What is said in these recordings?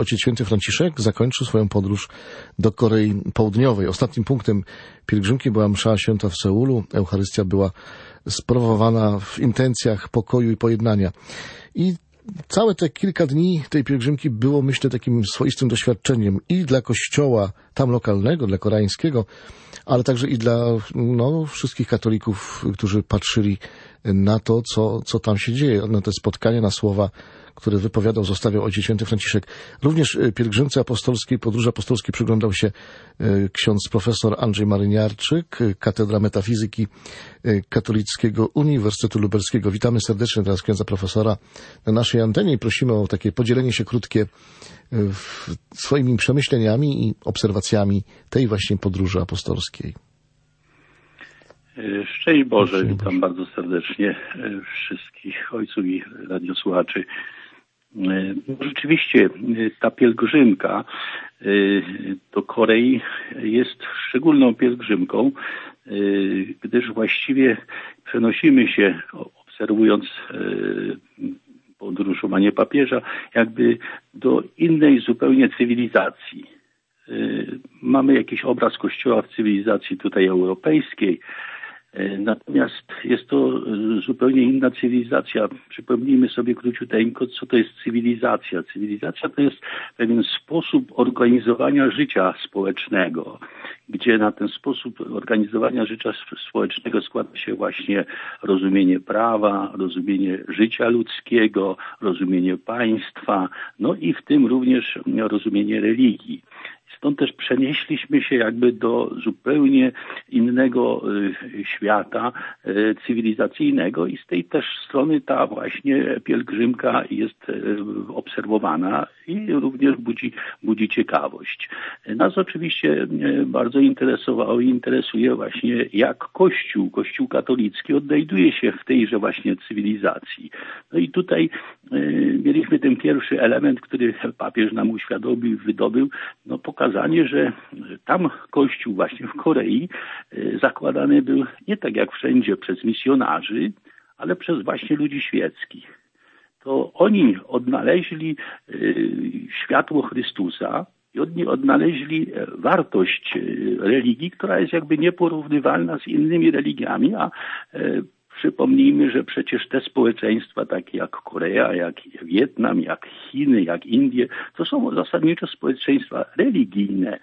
Ojciec Święty Franciszek zakończył swoją podróż do Korei Południowej. Ostatnim punktem pielgrzymki była msza święta w Seulu. Eucharystia była sprawowana w intencjach pokoju i pojednania. I całe te kilka dni tej pielgrzymki było, myślę, takim swoistym doświadczeniem i dla kościoła tam lokalnego, dla koreańskiego, ale także i dla wszystkich katolików, którzy patrzyli na to, co tam się dzieje, na te spotkania, na słowa, które wypowiadał, zostawiał Ojciec Święty Franciszek. Również pielgrzymce apostolskiej, podróży apostolskiej przyglądał się ksiądz profesor Andrzej Maryniarczyk, Katedra Metafizyki Katolickiego Uniwersytetu Lubelskiego. Witamy serdecznie teraz księdza profesora na naszej antenie i prosimy o takie podzielenie się krótkie swoimi przemyśleniami i obserwacjami tej właśnie podróży apostolskiej. Szczęść Boże, witam bardzo serdecznie wszystkich ojców i radiosłuchaczy. Rzeczywiście ta pielgrzymka do Korei jest szczególną pielgrzymką, gdyż właściwie przenosimy się, obserwując podróżowanie papieża, jakby do innej zupełnie cywilizacji. Mamy jakiś obraz Kościoła w cywilizacji tutaj europejskiej, natomiast jest to zupełnie inna cywilizacja. Przypomnijmy sobie króciuteńko, co to jest cywilizacja. Cywilizacja to jest pewien sposób organizowania życia społecznego, gdzie na ten sposób organizowania życia społecznego składa się właśnie rozumienie prawa, rozumienie życia ludzkiego, rozumienie państwa, no i w tym również rozumienie religii. Stąd też przenieśliśmy się jakby do zupełnie innego świata cywilizacyjnego i z tej też strony ta właśnie pielgrzymka jest obserwowana i również budzi ciekawość. Nas oczywiście bardzo interesowało i interesuje właśnie, jak Kościół katolicki odnajduje się w tejże właśnie cywilizacji. No i tutaj mieliśmy ten pierwszy element, który papież nam uświadomił, wydobył, pokazanie, że tam Kościół właśnie w Korei zakładany był nie tak jak wszędzie przez misjonarzy, ale przez właśnie ludzi świeckich. To oni odnaleźli światło Chrystusa i oni odnaleźli wartość religii, która jest jakby nieporównywalna z innymi religiami, a przypomnijmy, że przecież te społeczeństwa takie jak Korea, jak Wietnam, jak Chiny, jak Indie, to są zasadniczo społeczeństwa religijne.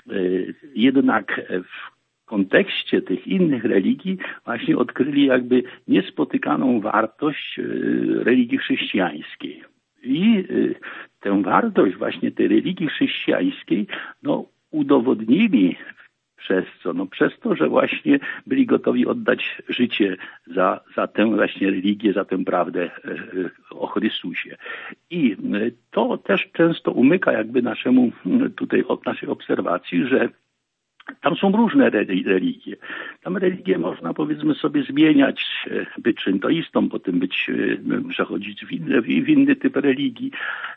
Jednak w kontekście tych innych religii właśnie odkryli jakby niespotykaną wartość religii chrześcijańskiej. I tę wartość właśnie tej religii chrześcijańskiej udowodnili przez co? Przez to, że właśnie byli gotowi oddać życie za tę właśnie religię, za tę prawdę o Chrystusie. I to też często umyka jakby naszej obserwacji, że tam są różne religie. Tam religie można, powiedzmy sobie, zmieniać, być szyntoistą, potem przechodzić w inny typ religii,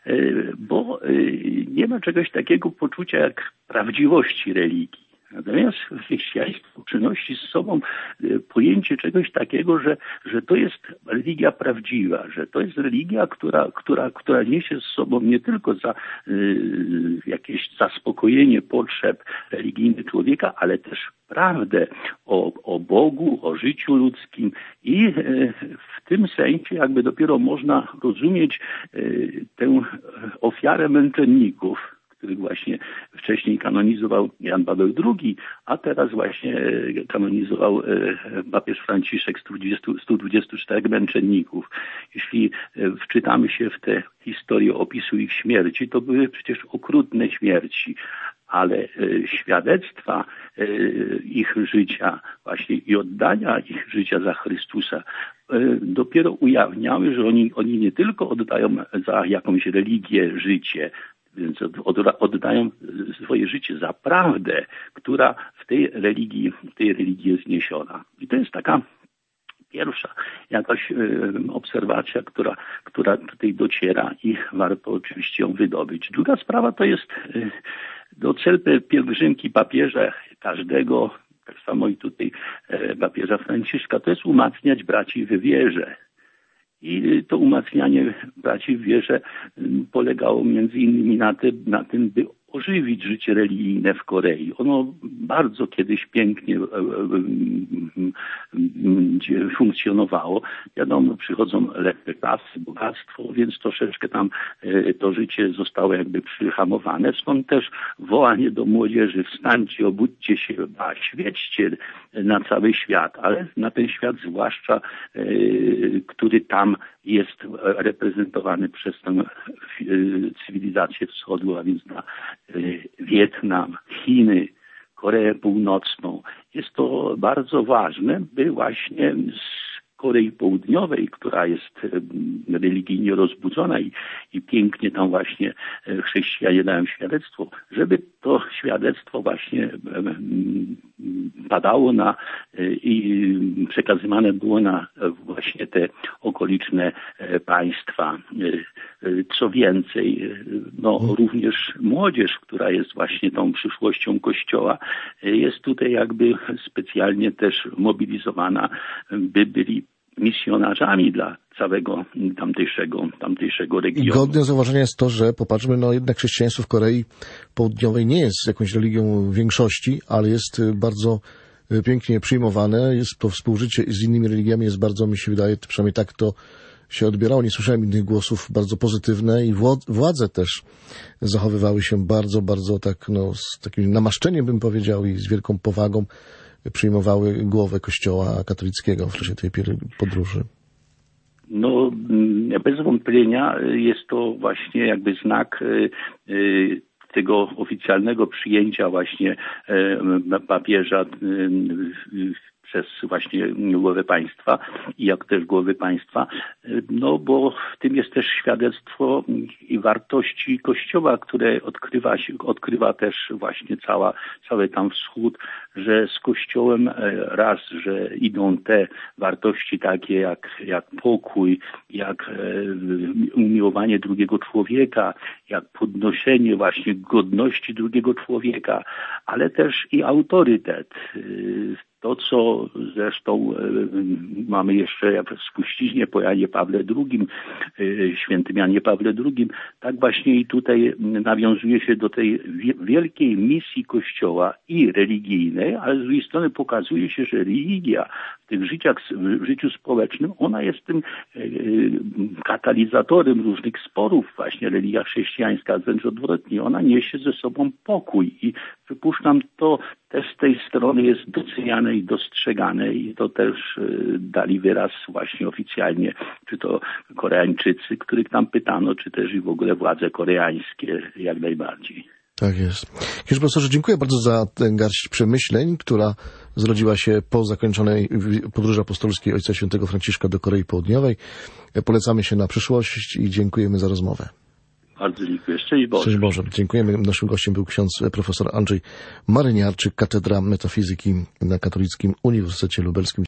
bo nie ma czegoś takiego poczucia jak prawdziwości religii. Natomiast chrześcijaństwo przynosi z sobą pojęcie czegoś takiego, że to jest religia prawdziwa, że to jest religia, która niesie z sobą nie tylko jakieś zaspokojenie potrzeb religijnych człowieka, ale też prawdę o Bogu, o życiu ludzkim i w tym sensie jakby dopiero można rozumieć tę ofiarę męczenników, których właśnie wcześniej kanonizował Jan Paweł II, a teraz właśnie kanonizował papież Franciszek 124 męczenników. Jeśli wczytamy się w tę historię opisu ich śmierci, to były przecież okrutne śmierci, ale świadectwa ich życia właśnie i oddania ich życia za Chrystusa dopiero ujawniały, że oni nie tylko oddają za jakąś religię życie, więc oddają swoje życie za prawdę, która w tej religii jest niesiona. I to jest taka pierwsza jakaś obserwacja, która tutaj dociera i warto oczywiście ją wydobyć. Druga sprawa to jest cel pielgrzymki papieża każdego, tak samo i tutaj papieża Franciszka, to jest umacniać braci w wierze. I to umacnianie braci w wierze polegało między innymi na tym, by ożywić życie religijne w Korei. Ono bardzo kiedyś pięknie funkcjonowało. Wiadomo, przychodzą lepsze klasy, bogactwo, więc troszeczkę tam to życie zostało jakby przyhamowane. Stąd też wołanie do młodzieży: wstańcie, obudźcie się, świećcie na cały świat, ale na ten świat zwłaszcza, który tam jest reprezentowany przez tę cywilizację wschodu, a więc na Wietnam, Chiny, Koreę Północną. Jest to bardzo ważne, by właśnie z Korei Południowej, która jest religijnie rozbudzona i pięknie tam właśnie chrześcijanie dają świadectwo, żeby to świadectwo właśnie padało i przekazywane było na właśnie te okoliczne państwa. Co więcej, również młodzież, która jest właśnie tą przyszłością Kościoła, jest tutaj jakby specjalnie też mobilizowana, by byli misjonarzami dla całego tamtejszego regionu. I godne zauważenia jest to, że popatrzmy, jednak chrześcijaństwo w Korei Południowej nie jest jakąś religią większości, ale jest bardzo pięknie przyjmowane, jest to współżycie z innymi religiami, jest bardzo, mi się wydaje, przynajmniej tak to się odbierało, nie słyszałem innych głosów, bardzo pozytywne i władze też zachowywały się bardzo, bardzo tak, z takim namaszczeniem, bym powiedział, i z wielką powagą przyjmowały głowę Kościoła katolickiego w czasie tej podróży. Bez wątpienia jest to właśnie jakby znak tego oficjalnego przyjęcia właśnie papieża przez właśnie głowę państwa i jak też głowy państwa, bo w tym jest też świadectwo i wartości Kościoła, które odkrywa też właśnie cały tam wschód, że z Kościołem raz, że idą te wartości takie jak pokój, jak umiłowanie drugiego człowieka, jak podnoszenie właśnie godności drugiego człowieka, ale też i autorytet. To, co zresztą mamy jeszcze w spuściźnie po Janie Pawle II, świętym Janie Pawle II, tak właśnie i tutaj nawiązuje się do tej wielkiej misji Kościoła i religijnej, ale z drugiej strony pokazuje się, że religia w życiu społecznym, ona jest tym katalizatorem różnych sporów. Właśnie religia chrześcijańska, wręcz odwrotnie, ona niesie ze sobą pokój i przypuszczam, to też z tej strony jest doceniane i dostrzegane i to też dali wyraz właśnie oficjalnie, czy to Koreańczycy, których tam pytano, czy też i w ogóle władze koreańskie jak najbardziej. Tak jest. Księże profesorze, dziękuję bardzo za tę garść przemyśleń, która zrodziła się po zakończonej podróży apostolskiej Ojca Świętego Franciszka do Korei Południowej. Polecamy się na przyszłość i dziękujemy za rozmowę. Bardzo dziękuję. Szczęść Boże. Szczęść Boże. Dziękujemy. Naszym gościem był ksiądz profesor Andrzej Maryniarczyk, Katedra Metafizyki na Katolickim Uniwersytecie Lubelskim.